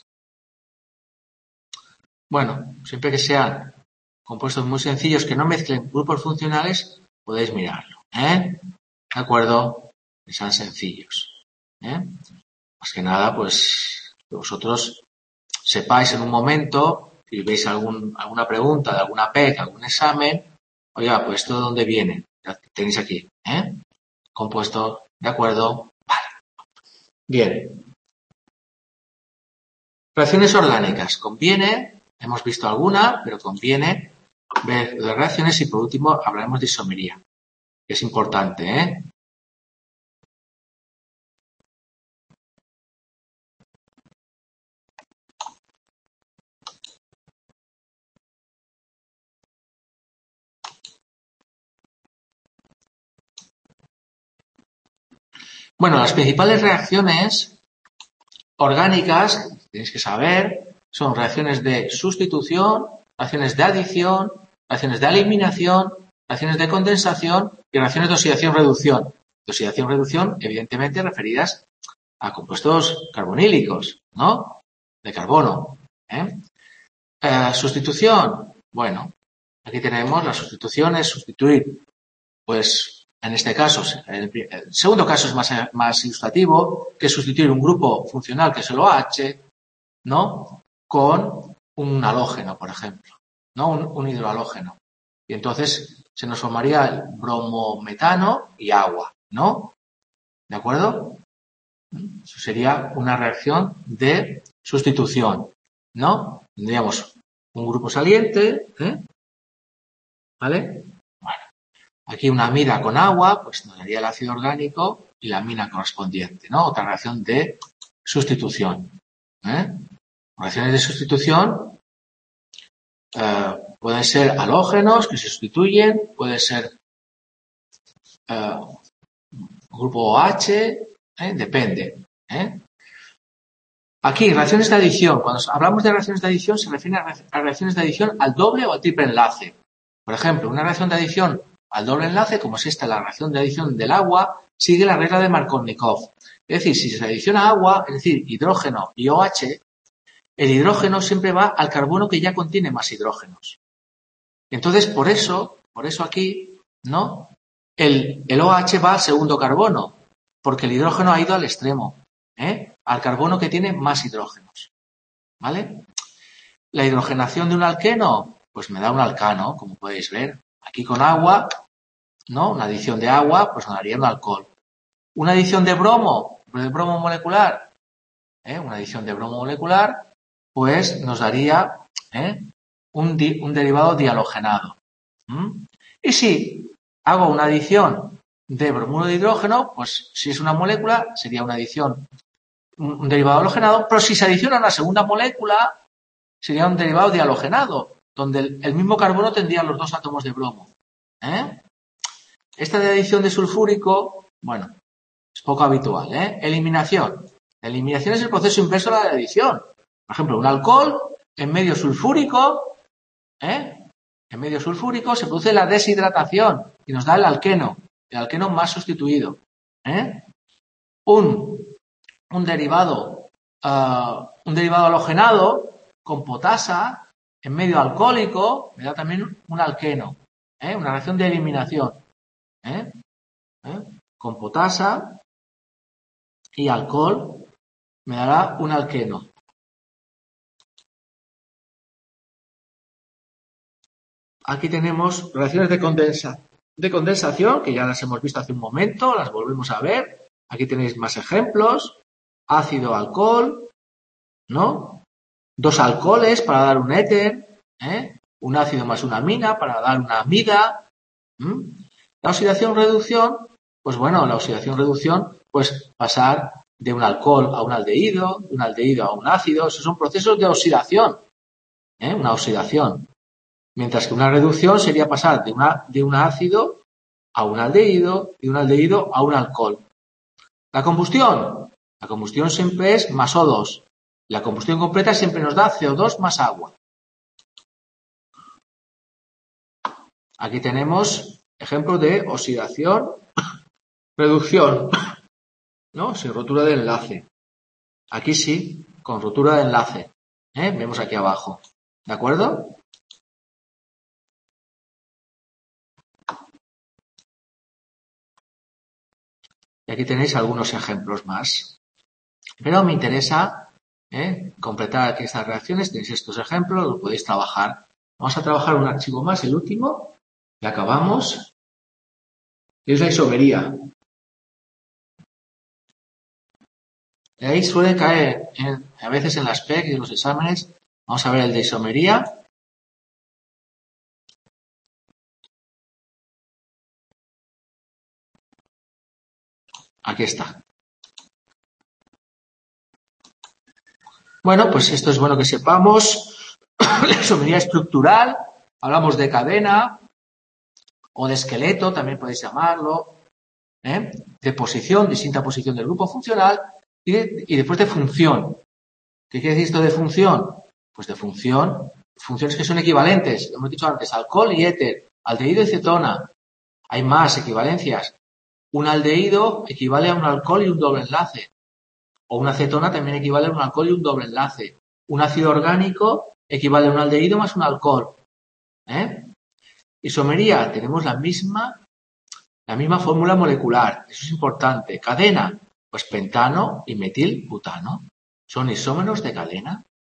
bueno, siempre que sean compuestos muy sencillos que no mezclen grupos funcionales, podéis mirarlo, ¿eh? ¿De acuerdo? Que sean sencillos, ¿eh? Más que nada, pues, que vosotros sepáis en un momento, si veis algún, alguna pregunta de alguna P E C, algún examen, oiga, pues esto de dónde viene, ya tenéis aquí, ¿eh? Compuesto, ¿de acuerdo? Vale. Bien. Reacciones orgánicas. Conviene, hemos visto alguna, pero conviene ver las reacciones y por último hablaremos de isomería, que es importante, ¿eh? Bueno, las principales reacciones orgánicas, tenéis que saber, son reacciones de sustitución, reacciones de adición, reacciones de eliminación, reacciones de condensación y reacciones de oxidación-reducción. De oxidación-reducción, evidentemente, referidas a compuestos carbonílicos, ¿no? De carbono. ¿eh? Eh, sustitución. Bueno, aquí tenemos la sustitución es sustituir, pues, en este caso, el, el segundo caso es más, más ilustrativo, que es sustituir un grupo funcional, que es el OH, ¿no? Con un halógeno, por ejemplo, ¿no? Un, un hidrohalógeno. Y entonces se nos formaría el bromometano y agua, ¿no? ¿De acuerdo? Eso sería una reacción de sustitución, ¿no? Tendríamos un grupo saliente, ¿eh? ¿Vale? Bueno, aquí una amida con agua, pues nos daría el ácido orgánico y la amina correspondiente, ¿no? Otra reacción de sustitución, ¿eh? Reacciones de sustitución eh, pueden ser halógenos que se sustituyen, puede ser eh, grupo OH, ¿eh? Depende. ¿eh? Aquí, reacciones de adición. Cuando hablamos de reacciones de adición, se refiere a reacciones de adición al doble o al triple enlace. Por ejemplo, una reacción de adición al doble enlace, como es esta, la reacción de adición del agua, sigue la regla de Markovnikov. Es decir, si se adiciona agua, es decir, hidrógeno y OH, el hidrógeno siempre va al carbono que ya contiene más hidrógenos. Entonces, por eso, por eso aquí, ¿no? El, el OH va al segundo carbono, porque el hidrógeno ha ido al extremo, ¿eh? Al carbono que tiene más hidrógenos. ¿Vale? La hidrogenación de un alqueno, pues me da un alcano, como podéis ver. Aquí con agua, ¿no? Una adición de agua, pues me daría un alcohol. Una adición de bromo, de bromo molecular, ¿eh? Una adición de bromo molecular, pues nos daría ¿eh? un, di, un derivado dihalogenado. ¿Mm? Y si hago una adición de bromuro de hidrógeno, pues si es una molécula, sería una adición, un, un derivado halogenado, pero si se adiciona una segunda molécula, sería un derivado dihalogenado, donde el, el mismo carbono tendría los dos átomos de bromo. ¿eh? Esta de adición de sulfúrico, bueno, es poco habitual. ¿eh? Eliminación. La eliminación es el proceso inverso a la de adición. Por ejemplo, un alcohol en medio sulfúrico, ¿eh? en medio sulfúrico se produce la deshidratación y nos da el alqueno, el alqueno más sustituido. ¿eh? Un, un derivado, uh, un derivado halogenado con potasa en medio alcohólico me da también un alqueno, ¿eh? una reacción de eliminación. ¿eh? ¿Eh? Con potasa y alcohol me dará un alqueno. Aquí tenemos reacciones de, condensa, de condensación, que ya las hemos visto hace un momento, las volvemos a ver. Aquí tenéis más ejemplos. Ácido-alcohol, ¿no? Dos alcoholes para dar un éter, ¿eh? Un ácido más una amina para dar una amida. ¿Mm? La oxidación-reducción, pues bueno, la oxidación-reducción, pues pasar de un alcohol a un aldehído, de un aldehído a un ácido, esos son procesos de oxidación, ¿eh? Una oxidación. Mientras que una reducción sería pasar de, una, de un ácido a un aldehído, de un aldehído a un alcohol. La combustión. La combustión siempre es más O dos. La combustión completa siempre nos da C O dos más agua. Aquí tenemos ejemplos de oxidación, reducción, ¿no? Sin rotura de enlace. Aquí sí, con rotura de enlace. ¿eh? Vemos aquí abajo. ¿De acuerdo? Y aquí tenéis algunos ejemplos más. Pero me interesa ¿eh? completar aquí estas reacciones. Tenéis estos ejemplos, los podéis trabajar. Vamos a trabajar un archivo más, el último, y acabamos. Y es la isomería. Y ahí suele caer en, a veces en las P E C y en los exámenes. Vamos a ver el de isomería. Aquí está. Bueno, pues esto es bueno que sepamos. La isomería estructural. Hablamos de cadena o de esqueleto, también podéis llamarlo. ¿eh? De posición, distinta posición del grupo funcional y, de, y después de función. ¿Qué quiere decir esto de función? Pues de función, funciones que son equivalentes. Hemos dicho antes, alcohol y éter, aldehído y cetona. Hay más equivalencias. Un aldehído equivale a un alcohol y un doble enlace. O una cetona también equivale a un alcohol y un doble enlace. Un ácido orgánico equivale a un aldehído más un alcohol. ¿Eh? Isomería, tenemos la misma, la misma fórmula molecular. Eso es importante. Cadena, pues pentano y metilbutano. Son isómeros de cadena.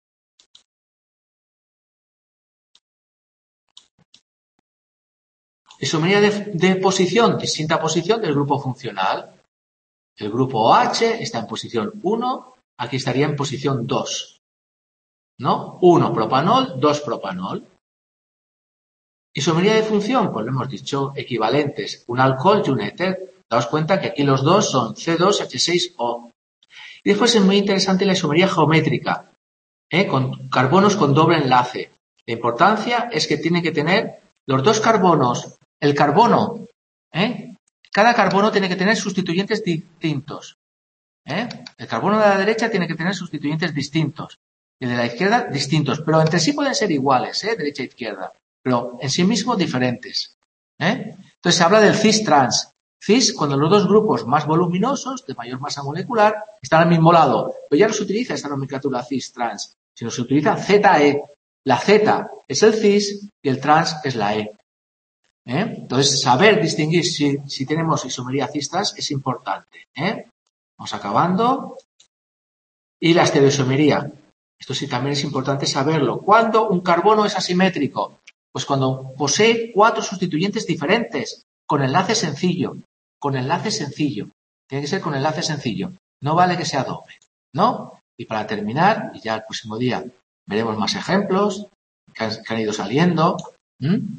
Isomería de, de posición, distinta posición del grupo funcional. El grupo OH está en posición uno, aquí estaría en posición dos. ¿No? uno propanol, dos propanol. Isomería de función, pues lo hemos dicho, equivalentes, un alcohol y un éter. Daos cuenta que aquí los dos son C dos H seis O. Y después es muy interesante la isomería geométrica, ¿eh? Con carbonos con doble enlace. La importancia es que tienen que tener los dos carbonos, el carbono, ¿eh? Cada carbono tiene que tener sustituyentes distintos. ¿eh? El carbono de la derecha tiene que tener sustituyentes distintos. Y el de la izquierda, distintos. Pero entre sí pueden ser iguales, ¿eh? Derecha e izquierda. Pero en sí mismos diferentes. ¿eh? Entonces se habla del cis-trans. Cis, cuando los dos grupos más voluminosos, de mayor masa molecular, están al mismo lado. Pero ya no se utiliza esta nomenclatura cis-trans, sino se utiliza Z E. La Z es el cis y el trans es la E. ¿eh? Entonces, saber distinguir si, si tenemos isomería cis-trans es importante. ¿eh? Vamos acabando. Y la estereoisomería. Esto sí también es importante saberlo. ¿Cuándo un carbono es asimétrico? Pues cuando posee cuatro sustituyentes diferentes, con enlace sencillo. Con enlace sencillo. Tiene que ser con enlace sencillo. No vale que sea doble. ¿No? Y para terminar, y ya el próximo día veremos más ejemplos que han, que han ido saliendo. ¿Mm?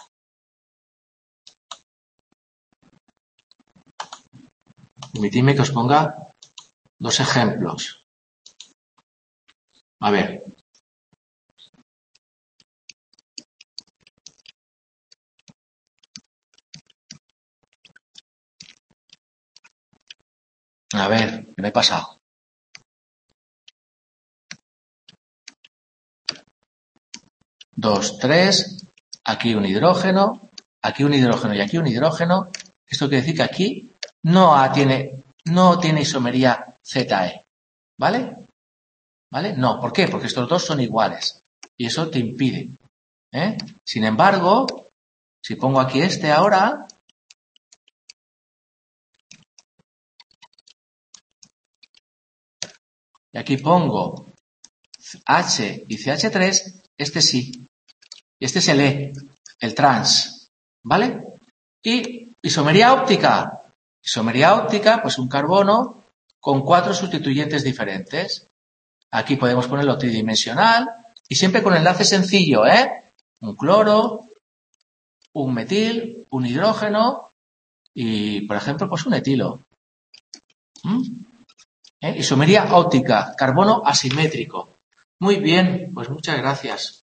Permitidme que os ponga dos ejemplos. A ver. A ver, ¿qué me he pasado? Dos, tres, aquí un hidrógeno, aquí un hidrógeno y aquí un hidrógeno. Esto quiere decir que aquí no tiene, no tiene isomería Z E. ¿Vale? ¿Vale? No, ¿por qué? Porque estos dos son iguales. Y eso te impide. ¿eh? Sin embargo, si pongo aquí este ahora, y aquí pongo H y C H tres, este sí. Y este es el E, el trans. ¿Vale? Y isomería óptica. Isomería óptica, pues un carbono con cuatro sustituyentes diferentes. Aquí podemos ponerlo tridimensional y siempre con enlace sencillo, ¿eh? Un cloro, un metil, un hidrógeno y, por ejemplo, pues un etilo. ¿Mm? ¿Eh? Isomería óptica, carbono asimétrico. Muy bien, pues muchas gracias.